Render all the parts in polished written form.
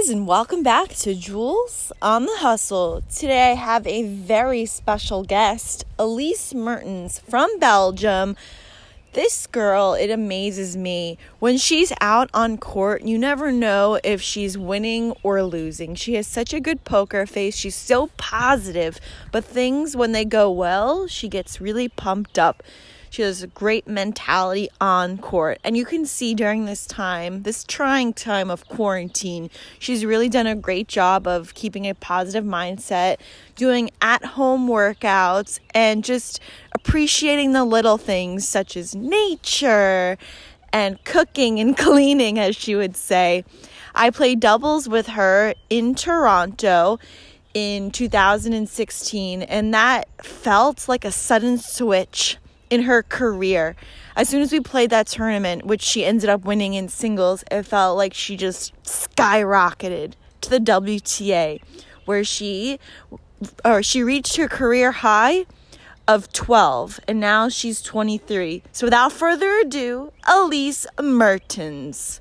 guys, and welcome back to Jules on the Hustle. Today I have a very special guest, Elise Mertens from Belgium. This girl, it amazes me. When she's out on court, you never know if she's winning or losing. She has such a good poker face. She's so positive, but things, when they go well, she gets really pumped up. She has a great mentality on court. And you can see during this time, this trying time of quarantine, she's really done a great job of keeping a positive mindset, doing at-home workouts, and just appreciating the little things such as nature and cooking and cleaning, as she would say. I played doubles with her in Toronto in 2016, and that felt like a sudden switch in her career. As soon as we played that tournament, which she ended up winning in singles, it felt like she just skyrocketed to the WTA, where she reached her career high of 12, and now she's 23. So without further ado, Elise Mertens.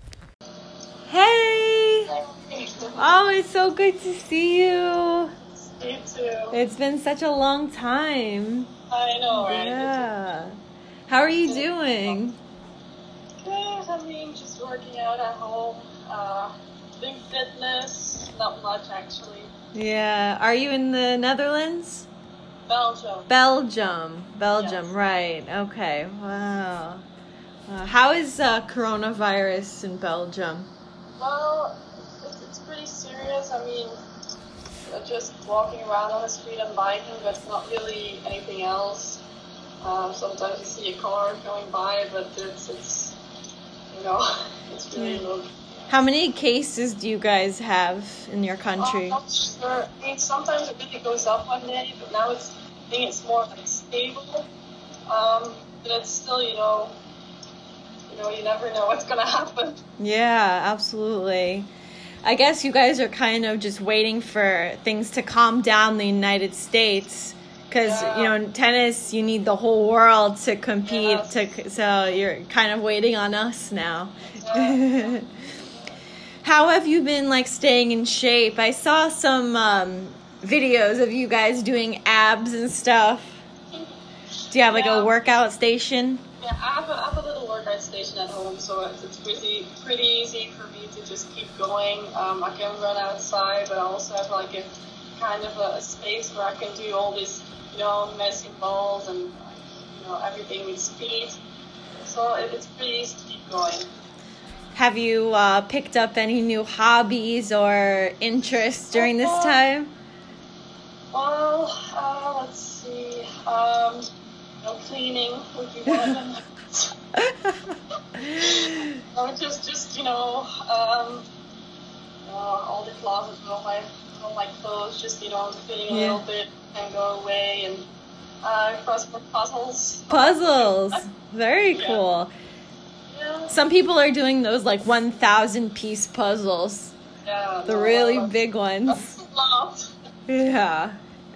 Hey! Oh, it's so good to see you. You too. It's been such a long time. I know, right? Yeah. How are you doing? Good. I mean, just working out at home. Doing fitness. Not much, actually. Yeah. Are you in the Netherlands? Belgium. Belgium, Yes. right. Okay. Wow. How is coronavirus in Belgium? Well, it's pretty serious. I mean, just walking around on the street and biking, but not really anything else. Sometimes you see a car going by, but it's it's really low. How many cases do you guys have in your country? I'm not sure. I mean, sometimes it really goes up one day, but now I think it's more like stable. But it's still, you never know what's gonna happen. Yeah, absolutely. I guess you guys are kind of just waiting for things to calm down in the United States because, in tennis, you need the whole world to compete. Yes. So you're kind of waiting on us now. Yeah. How have you been, staying in shape? I saw some videos of you guys doing abs and stuff. Do you have, a workout station? Yeah, I have a little workout station at home, so it's pretty easy for me to just keep going. I can run outside, but I also have a kind of a space where I can do all these, messy balls and everything with speed. So it's pretty easy to keep going. Have you picked up any new hobbies or interests during this time? Well, let's see. Cleaning would be one of them. All the closets, all my clothes, just cleaning a little bit and go away, and crossword puzzles. Puzzles, very cool. Yeah. Some people are doing those 1,000-piece puzzles. Yeah. The really big ones. That's a lot. Yeah.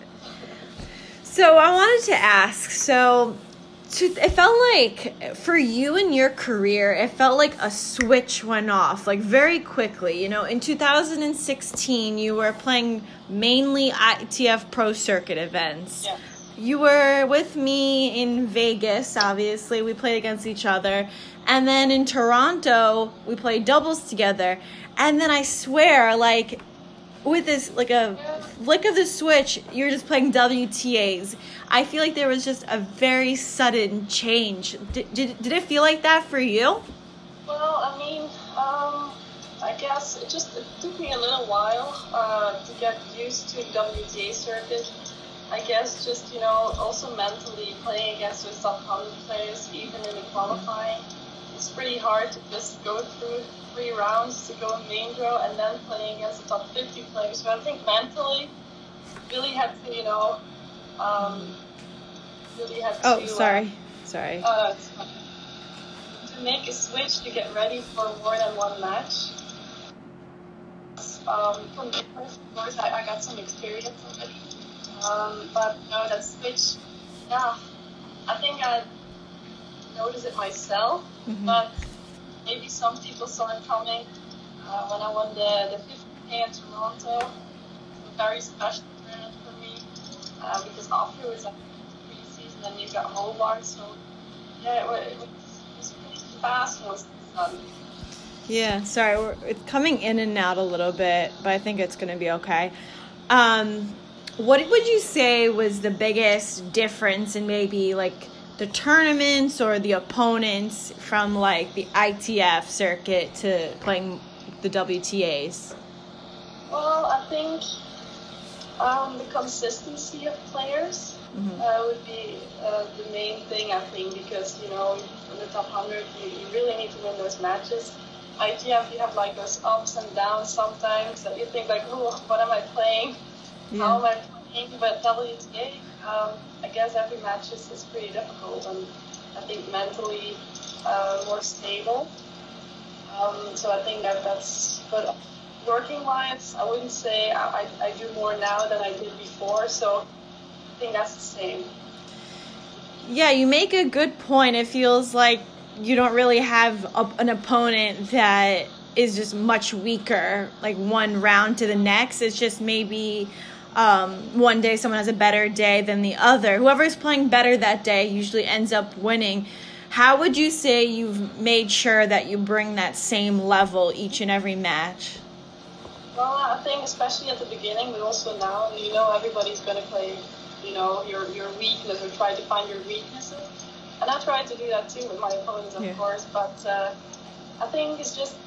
So I wanted to ask, it felt like for you in your career, it felt like a switch went off, very quickly. In 2016, you were playing mainly ITF Pro Circuit events. Yeah. You were with me in Vegas, obviously. We played against each other. And then in Toronto, we played doubles together. And then I swear, with this, a flick of the switch, you're just playing WTAs. I feel like there was just a very sudden change. Did it feel like that for you? Well, I mean, I guess it took me a little while to get used to WTA circuit. I guess just, also mentally playing against the top 100 players, even in the qualifying. It's pretty hard to just go through 3 rounds to go in main draw and then playing against the top 50 players. So I think mentally, really had to, Sorry. To make a switch to get ready for more than one match. From the first, of course, I got some experience already. But that switch, I think I noticed it myself, but maybe some people saw it coming when I won the 50 in Toronto. It's a very special tournament for me because afterwards I preseason and you got Hobart, so yeah, it was pretty fast once it's done. Yeah, sorry, it's coming in and out a little bit, but I think it's going to be okay. What would you say was the biggest difference in maybe like the tournaments or the opponents from like the ITF circuit to playing the WTAs? Well, I think the consistency of players would be the main thing, I think, because, you know, in the top 100, you really need to win those matches. ITF, you have like those ups and downs sometimes that you think like, oh, what am I playing? Yeah. How am I playing? But WTA, I guess every match is pretty difficult and I think mentally more stable. So I think that's, but working wise, I wouldn't say I do more now than I did before. So I think that's the same. Yeah, you make a good point. It feels like you don't really have an opponent that is just much weaker, like one round to the next. It's just maybe one day someone has a better day than the other. Whoever's playing better that day usually ends up winning. How would you say you've made sure that you bring that same level each and every match? Well, I think especially at the beginning, but also now, you know, everybody's going to play, you know, your weakness or try to find your weaknesses. And I try to do that too with my opponents, of course. But I think it's just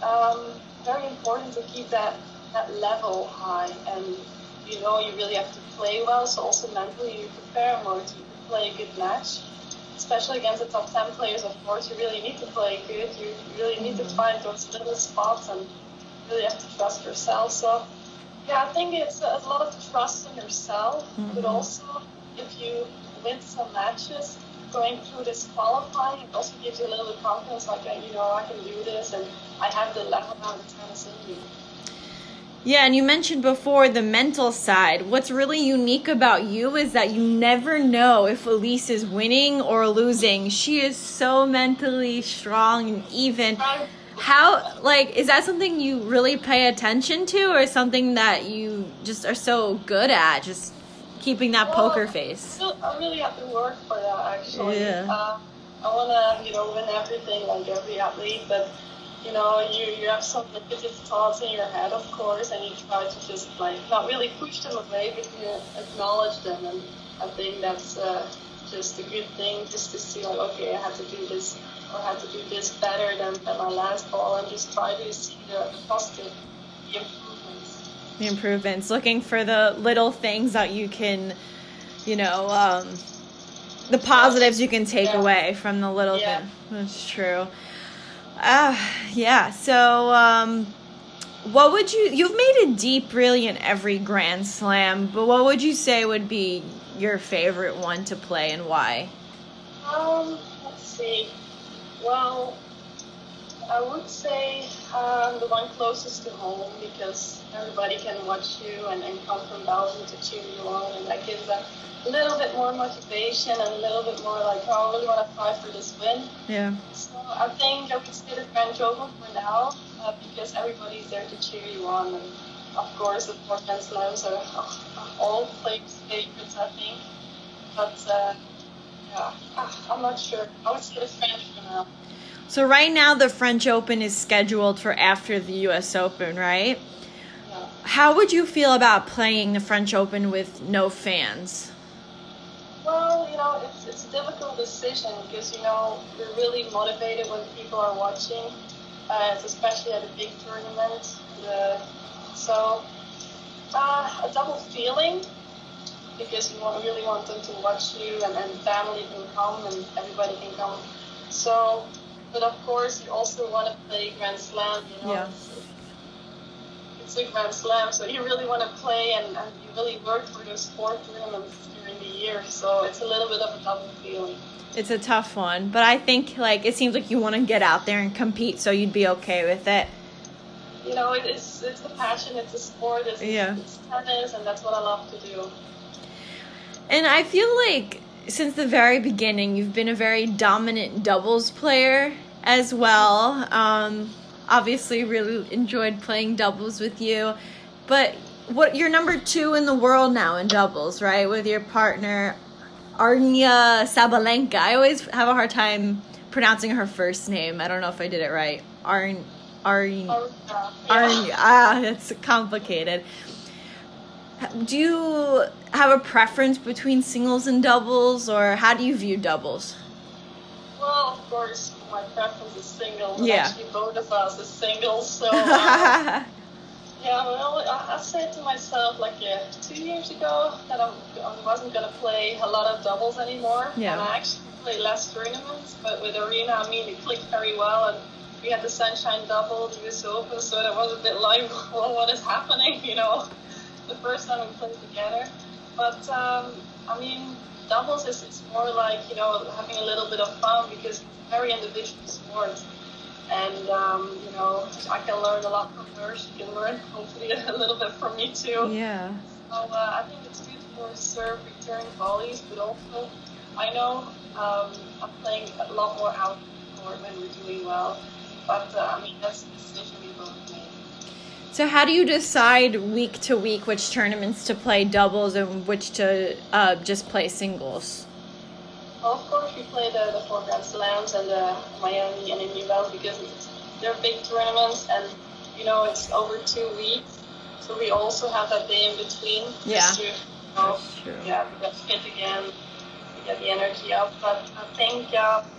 very important to keep that level high. And, you know, you really have to play well. So also mentally you prepare more to play a good match. Especially against the top 10 players, of course, you really need to play good. You really need to find those little spots and really have to trust yourself. So, yeah, I think it's a lot of trust in yourself. But also, if you win some matches, going through this qualifying, it also gives you a little bit of confidence, like, you know, I can do this and I have the level now of tennis in me. Yeah, and you mentioned before the mental side. What's really unique about you is that you never know if Elise is winning or losing. She is so mentally strong and even. How, like, is that something you really pay attention to or something that you just are so good at, just keeping that poker face? I really have to work for that, actually. Yeah. I want to, you know, win everything like every athlete, but, you know, you have some negative thoughts in your head, of course, and you try to just, like, not really push them away, but you acknowledge them, and I think that's just a good thing, just to see, like, okay, I have to do this, or I have to do this better than my last ball, and just try to see the positive, the improvements. The improvements, looking for the little things that you can, you know, the positives you can take away from the little thing. That's true. Yeah. So, what would you've made it deep really in every Grand Slam, but what would you say would be your favorite one to play and why? Let's see. Well, I would say the one closest to home because everybody can watch you and come from Belgium to cheer you on, and that gives a little bit more motivation and a little bit more like, oh, I really want to fight for this win. Yeah. So I think I would say the French Open for now because everybody's there to cheer you on, and of course the four Grand Slams are all players' favorites, I think. But yeah, I'm not sure. I would say the French for now. So right now the French Open is scheduled for after the U.S. Open, right? Yeah. How would you feel about playing the French Open with no fans? Well, you know, it's a difficult decision because, you know, you're really motivated when people are watching, especially at a big tournament. So a double feeling because you really want them to watch you and family can come and everybody can come. So, but of course you also want to play Grand Slam, you know. Yeah. It's a Grand Slam, so you really want to play and you really work for those 4 tournaments during the year, so it's a little bit of a double feeling. It's a tough one, but I think like it seems like you want to get out there and compete, so you'd be okay with it. You know, it's the passion, it's the sport, it's tennis, and that's what I love to do. And I feel like since the very beginning, you've been a very dominant doubles player as well. obviously really enjoyed playing doubles with you. But you're number 2 in the world now in doubles, right? With your partner, Aryna Sabalenka. I always have a hard time pronouncing her first name. I don't know if I did it right. It's complicated. Do you have a preference between singles and doubles, or how do you view doubles? Well, of course, my preference is singles. Yeah. Actually, both of us is singles. So, yeah, well, I said to myself, 2 years ago, that I wasn't going to play a lot of doubles anymore. Yeah. And I actually play less tournaments, but with Aryna, it clicked very well. And we had the Sunshine Double, the US Open, so that was a bit like, well, what is happening, the first time we played together. But, doubles is more like, having a little bit of fun, because it's a very individual sport. And, I can learn a lot from her. She can learn, hopefully, a little bit from me, too. Yeah. So I think it's good for serve, return, volleys, but also I know I'm playing a lot more out when we're doing well. But, that's the decision we both made. So how do you decide week to week which tournaments to play doubles and which to just play singles? Well, of course, we play the 4 Grand Slams and the Miami and Indy Wells because they're big tournaments, and, it's over 2 weeks. So we also have that day in between. Yeah. Just to, we get fit again, we get the energy up. But I think,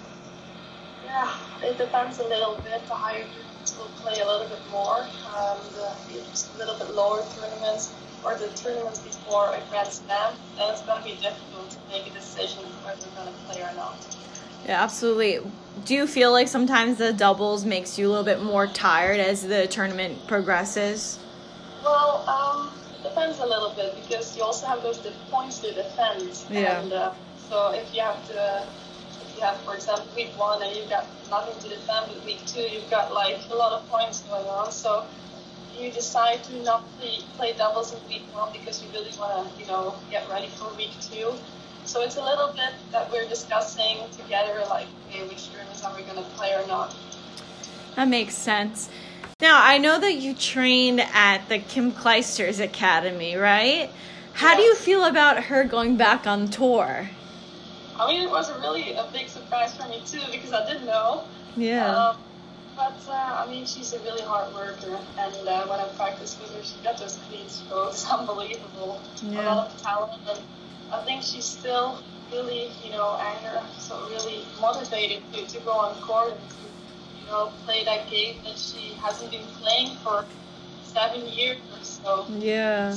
it depends a little bit. The higher tournaments will play a little bit more. Just a little bit lower tournaments, or the tournaments before a Grand Slam, then it's going to be difficult to make a decision whether we're going to play or not. Yeah, absolutely. Do you feel like sometimes the doubles makes you a little bit more tired as the tournament progresses? Well, it depends a little bit, because you also have those points to defend. Yeah. And so if you have, for example, week 1 and you've got nothing to defend, but week 2 you've got a lot of points going on. So you decide to not play doubles in week 1 because you really want to, get ready for week 2. So it's a little bit that we're discussing together, okay, which tournaments are we going to play or not. That makes sense. Now, I know that you trained at the Kim Clijsters Academy, right? How do you feel about her going back on tour? It was really a big surprise for me, too, because I didn't know. Yeah. But, she's a really hard worker, and when I practiced with her, she got those clean strokes, unbelievable. Yeah. A lot of talent, and I think she's still really, angry, so really motivated to go on court and to, play that game that she hasn't been playing for 7 years or so. Yeah.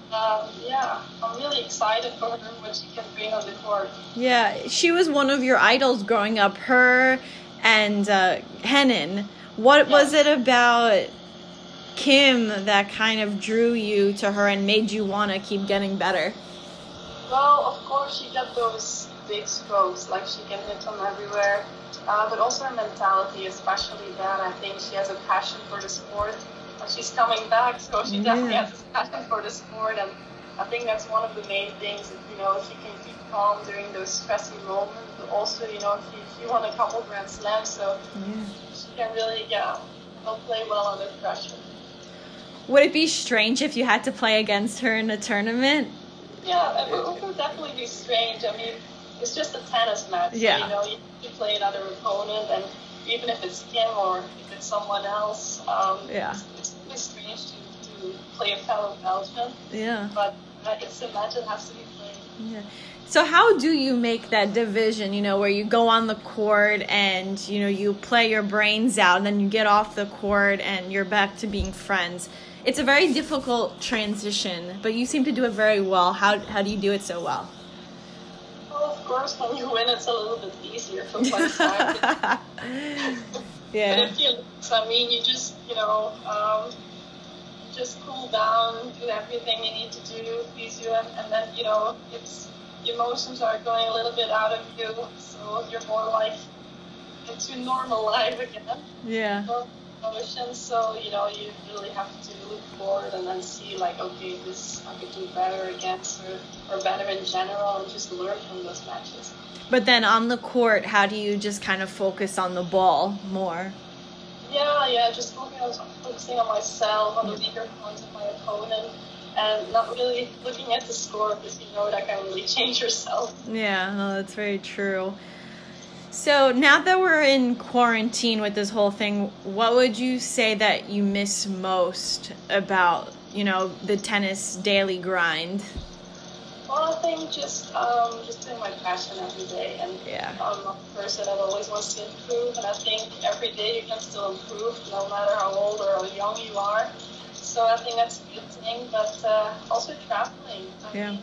I'm really excited for her, what she can bring on the court. Yeah, she was one of your idols growing up, her and Henin. What was it about Kim that kind of drew you to her and made you want to keep getting better? Well, of course, she got those big strokes, she can hit them everywhere. But also her mentality, especially that. I think she has a passion for the sport. She's coming back, so she definitely has a passion for the sport. And I think that's one of the main things, that, she can keep calm during those stressy moments. But also, she won a couple Grand Slams, so she can really, play well under pressure. Would it be strange if you had to play against her in a tournament? Yeah, it would definitely be strange. It's just a tennis match. Yeah. You play another opponent, and even if it's Kim or if it's someone else, it's really strange to play a fellow Belgian. Yeah. But it's a match that has to be played. Yeah. So how do you make that division, where you go on the court and, you play your brains out and then you get off the court and you're back to being friends? It's a very difficult transition, but you seem to do it very well. How do you do it so well? Well, of course, when you win, it's a little bit easier from my side. Yeah. But if you lose, you just, just cool down, do everything you need to do, please do it, and then, it's emotions are going a little bit out of you, so you're more into normal life again. Yeah. Normal emotions, so, you really have to look forward and then see, okay, this I could do better against, or better in general, and just learn from those matches. But then on the court, how do you just kind of focus on the ball more? Yeah, just focusing on myself, on the weaker points of my opponent, and not really looking at the score because you know that can really change yourself. Yeah, no, that's very true. So now that we're in quarantine with this whole thing, what would you say that you miss most about, the tennis daily grind? Well, I think just doing my passion every day, and I'm a person that always wants to improve, and I think every day you can still improve, no matter how old or how young you are. So I think that's a good thing, but also traveling. I mean,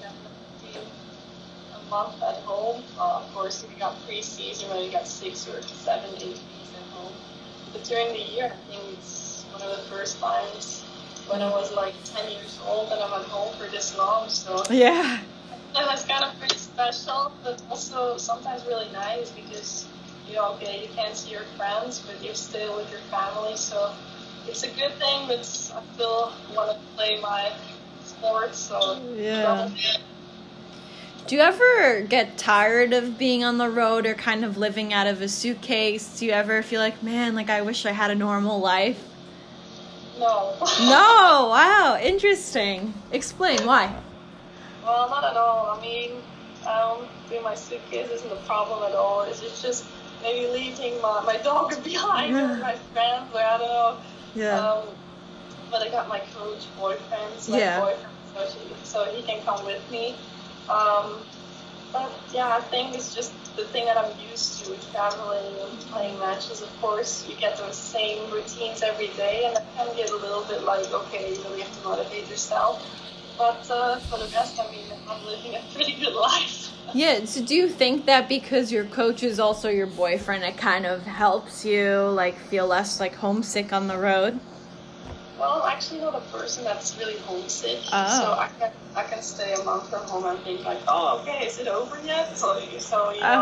a month at home. Of course, we got pre-season where you got 6 or 7, 8 weeks at home. But during the year, I think it's one of the first times when I was like 10 years old that I'm at home for this long. So yeah. And that's kind of pretty special, but also sometimes really nice because, you can't see your friends, but you're still with your family. So it's a good thing, but I still want to play my sport. So yeah. Do you ever get tired of being on the road or kind of living out of a suitcase? Do you ever feel like, man, I wish I had a normal life? No. No, wow, interesting. Explain why. Well, not at all. I mean, doing my suitcase isn't a problem at all. It's just maybe leaving my dog behind or my friends, or I don't know. Yeah. But I got my coach boyfriend, so he can come with me. But yeah, I think it's just the thing that I'm used to, traveling and playing matches. Of course, you get those same routines every day, and it can get a little bit like, okay, you really have to motivate yourself. But for the rest, I mean, I'm living a pretty good life. Yeah, so do you think that because your coach is also your boyfriend, it kind of helps you, feel less, homesick on the road? Well, I'm actually not a person that's really homesick. Oh. So I can stay a month from home and think okay, is it over yet? So it's,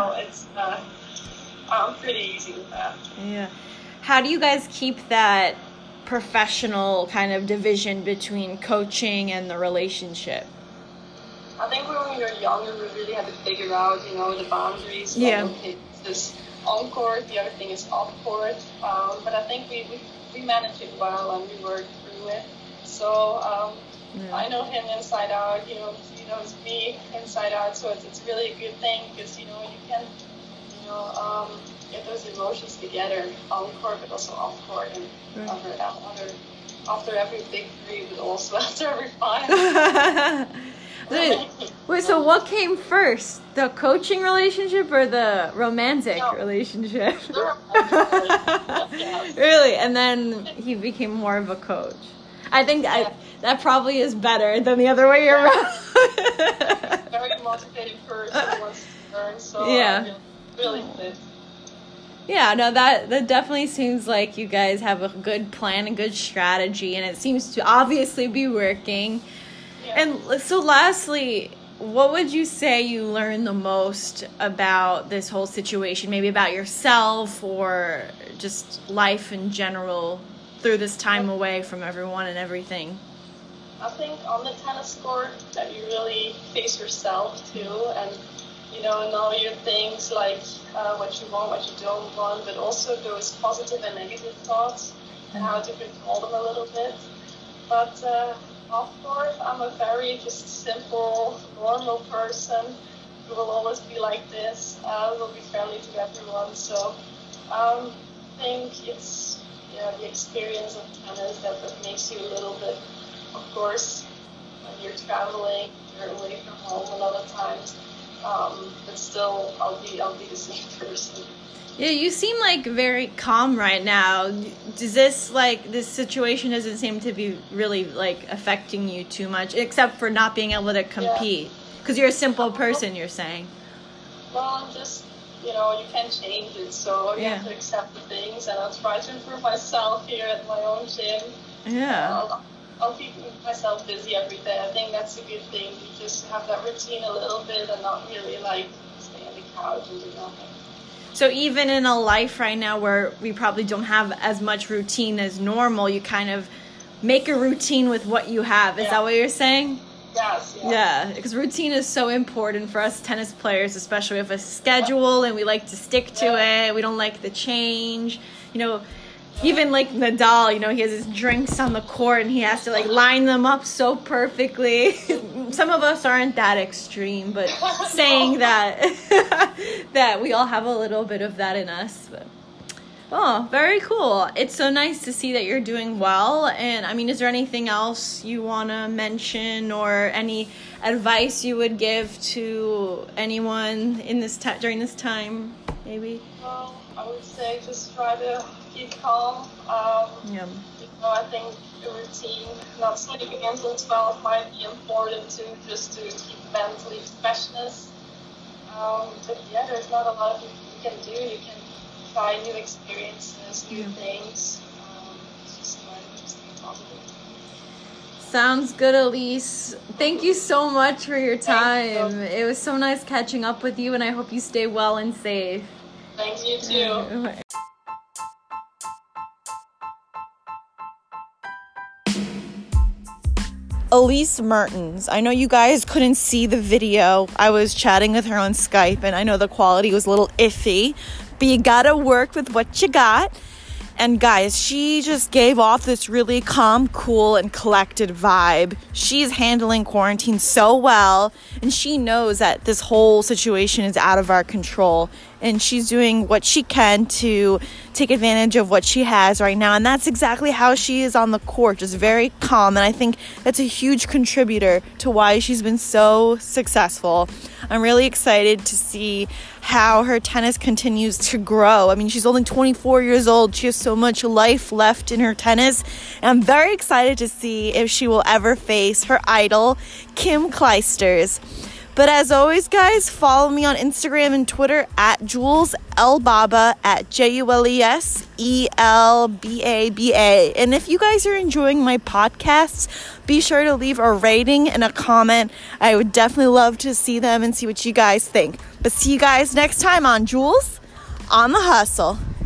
I'm pretty easy with that. Yeah. How do you guys keep that professional kind of division between coaching and the relationship? I think when we were younger, we really had to figure out, the boundaries. Yeah. Okay, this on court, the other thing is off court. But I think we managed it well and we worked through it. So I know him inside out, he knows me inside out. So it's really a good thing because, you can, get those emotions together on court, but also off court, and after every victory, but also after every final. Wait, so what came first? The coaching relationship or the romantic relationship? Really? And then he became more of a coach. I think that probably is better than the other way around. Very motivated person who wants to learn, so really fit. Yeah, no, that definitely seems like you guys have a good plan and good strategy, and it seems to obviously be working. Yeah. And so lastly, what would you say you learned the most about this whole situation? Maybe about yourself or just life in general through this time away from everyone and everything? I think on the tennis court that you really face yourself too, and know your things like what you want, what you don't want, but also those positive and negative thoughts and how to control them a little bit. But off court, I'm a very just simple, normal person who will always be like this. Will be friendly to everyone. So I think it's the experience of tennis that makes you a little bit. Of course, when you're traveling, you're away from home a lot of times. But still, I'll be the same person. Yeah, you seem very calm right now. Does this situation doesn't seem to be really affecting you too much, except for not being able to compete? Because you're a simple person, you're saying. Well, I'm just, you can't change it, so you have to accept the things, and I'll try to improve myself here at my own gym. Yeah. I'll keep myself busy every day. I think that's a good thing. You just have that routine a little bit and not really stay on the couch and do nothing. So even in a life right now where we probably don't have as much routine as normal, you kind of make a routine with what you have. Is that what you're saying? Yes. Yeah, because routine is so important for us tennis players, especially with a schedule, and we like to stick to it. We don't like the change. Even like Nadal, you know, he has his drinks on the court and he has to like line them up so perfectly. Some of us aren't that extreme, but saying that that we all have a little bit of that in us. But, oh, very cool. It's so nice to see that you're doing well. And I mean, is there anything else you want to mention or any advice you would give to anyone in this during this time, maybe? Well, I would say just try to keep calm. Yeah. You know, I think a routine, not sleeping until 12 might be important too, just to keep mentally freshness. But yeah, there's not a lot you can do. You can try new experiences, new things. Just try to stay positive. Sounds good, Elise. Thank you so much for your time. It was so nice catching up with you, and I hope you stay well and safe. Thanks, you too. Elise Mertens. I know you guys couldn't see the video. I was chatting with her on Skype, and I know the quality was a little iffy, but you gotta work with what you got. And guys, she just gave off this really calm, cool, and collected vibe. She's handling quarantine so well, and she knows that this whole situation is out of our control. And she's doing what she can to take advantage of what she has right now. And that's exactly how she is on the court, just very calm. And I think that's a huge contributor to why she's been so successful. I'm really excited to see how her tennis continues to grow. I mean, she's only 24 years old. She has so much life left in her tennis. And I'm very excited to see if she will ever face her idol, Kim Clijsters. But as always, guys, follow me on Instagram and Twitter at Jules Elbaba, at JulesElbaba. And if you guys are enjoying my podcasts, be sure to leave a rating and a comment. I would definitely love to see them and see what you guys think. But see you guys next time on Jules on the Hustle.